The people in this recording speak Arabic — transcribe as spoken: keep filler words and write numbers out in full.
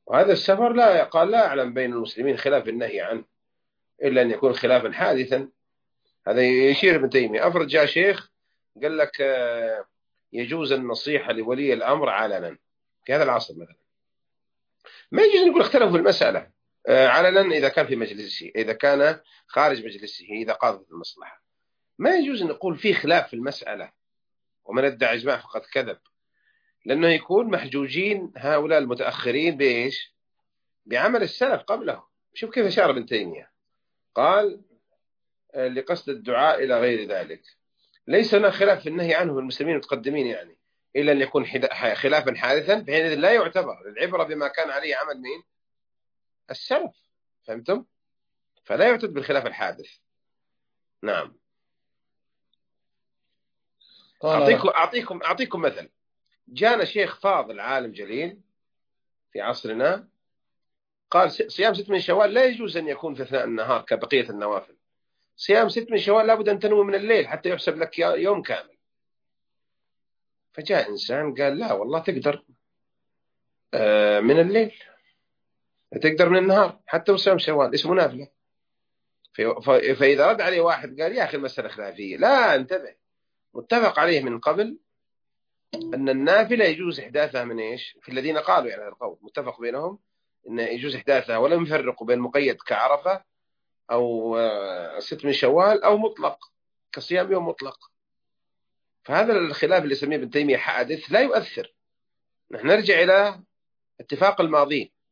وهذا السفر لا قال لا أعلم بين المسلمين خلاف النهي عنه إلا أن يكون خلافا حادثا. هذا يشير ابن تيمية. أفرض جاء شيخ قال لك آه، يجوز النصيحة لولي الأمر علنا في هذا العصر مثلا، ما يجوز نقول اختلفوا في المسألة آه، علنا إذا كان في مجلسه، إذا كان خارج مجلسه، إذا قاضت المصلحة. ما يجوز نقول في خلاف في المسألة ومن ادعى إجماع فقد كذب، لأنه يكون محجوجين هؤلاء المتأخرين بإيش؟ بعمل السلف قبله. شوف كيف أشار ابن تيمية، قال آه، لقصد الدعاء إلى غير ذلك. ليس هناك خلاف في النهي عنه المسلمين المتقدمين يعني، إلا أن يكون خلافا حادثا بحيث لا يعتبر العبرة بما كان عليه عمل مين؟ السلف. فهمتم؟ فلا يعتد بالخلاف الحادث. نعم. قال. أعطيكم أعطيكم أعطيكم مثل. جانا شيخ فاضل عالم جليل في عصرنا قال صيام ست من شوال لا يجوز أن يكون في أثناء النهار كبقية النوافل، صيام ست من شوال لابد أن تنوي من الليل حتى يحسب لك يوم كامل. فجاء إنسان قال لا والله تقدر آه، من الليل، تقدر من النهار حتى وصيام شوال اسمه نافلة. فإذا رد عليه واحد قال يا أخي المسألة خلافية، لا انتبه، متفق عليه من قبل أن النافلة يجوز إحداثها من إيش؟ في الذين قالوا يعني هذا القول متفق بينهم أن يجوز إحداثها، ولم يفرقوا بين مقيد كعرفة أو آه، ست من شوال أو مطلق كصيام يوم مطلق. فهذا الخلاف اللي يسميه ابن تيمية حادث لا يؤثر. نحن نرجع إلى اتفاق الماضين.